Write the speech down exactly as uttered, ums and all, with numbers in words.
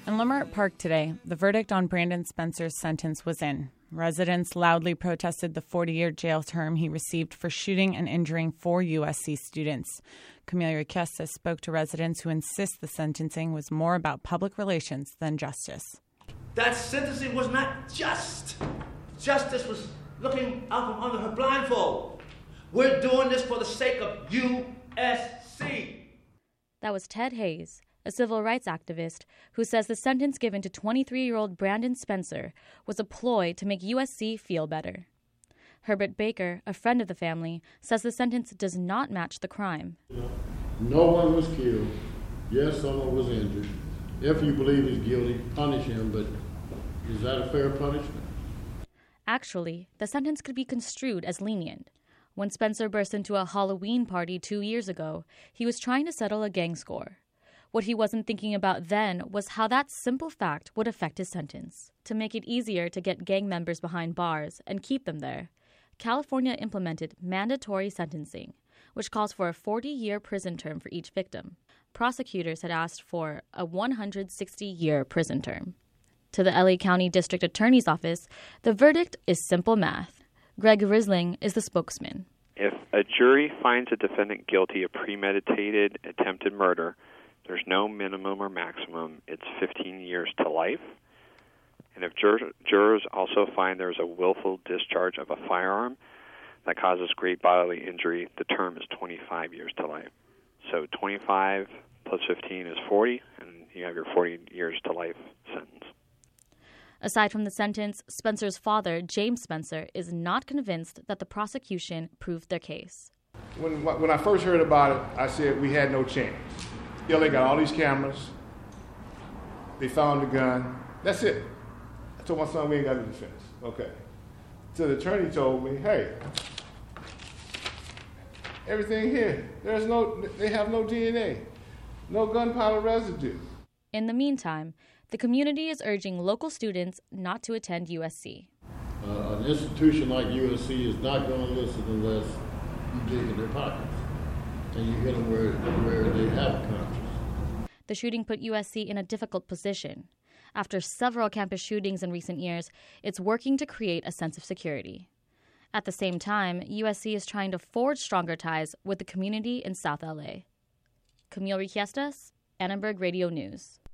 In Leimert Park today, the verdict on Brandon Spencer's sentence was in. Residents loudly protested the forty-year jail term he received for shooting and injuring four U S C students. Camille Riquesta spoke to residents who insist the sentencing was more about public relations than justice. That sentencing was not just. Justice was looking out from under her blindfold. We're doing this for the sake of U S C. That was Ted Hayes, a civil rights activist who says the sentence given to twenty-three-year-old Brandon Spencer was a ploy to make U S C feel better. Herbert Baker, a friend of the family, says the sentence does not match the crime. No one was killed. Yes, someone was injured. If you believe he's guilty, punish him, but is that a fair punishment? Actually, the sentence could be construed as lenient. When Spencer burst into a Halloween party two years ago, he was trying to settle a gang score. What he wasn't thinking about then was how that simple fact would affect his sentence. To make it easier to get gang members behind bars and keep them there, California implemented mandatory sentencing, which calls for a forty-year prison term for each victim. Prosecutors had asked for a one hundred sixty-year prison term. To the L A County District Attorney's Office, the verdict is simple math. Greg Risling is the spokesman. If a jury finds a defendant guilty of premeditated attempted murder, there's no minimum or maximum. It's fifteen years to life. And if jur- jurors also find there's a willful discharge of a firearm that causes great bodily injury, the term is twenty-five years to life. So twenty-five plus fifteen is forty, and you have your forty years to life sentence. Aside from the sentence, Spencer's father, James Spencer, is not convinced that the prosecution proved their case. When, when I first heard about it, I said we had no chance. L A got all these cameras. They found the gun. That's it. I told my son we ain't got a defense. Okay. So the attorney told me, hey, everything here, there's no, they have no D N A, no gunpowder residue. In the meantime, the community is urging local students not to attend U S C. Uh, an institution like U S C is not going to listen unless you dig in their pockets and you hit them where, where they have a conscience. The shooting put U S C in a difficult position. After several campus shootings in recent years, it's working to create a sense of security. At the same time, U S C is trying to forge stronger ties with the community in South L A. Camille Riquestas, Annenberg Radio News.